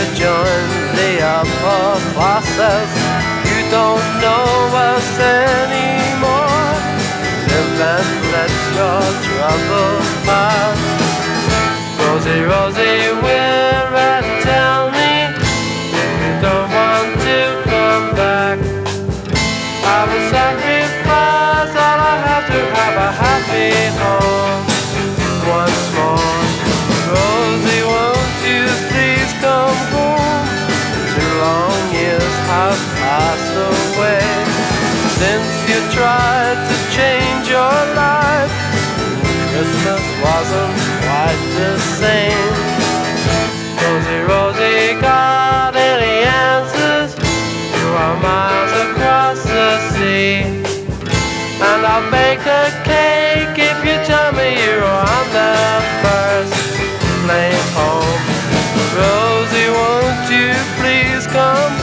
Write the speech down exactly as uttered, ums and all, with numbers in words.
join the upper classes. You don't know us anymore. Live and let your troubles pass. Rosie, Rosie, we're at tell me if you don't want to come back. I will sacrifice all I have to have a happy home once more. Rosie, won't you please come home? Two long years have passed away since you tried to change your life. Christmas wasn't quite the same. Rosie, Rosie, got any answers? You are miles across the sea, and I'll bake a cake if you tell me you're on the first plane home. Rosie, won't you please come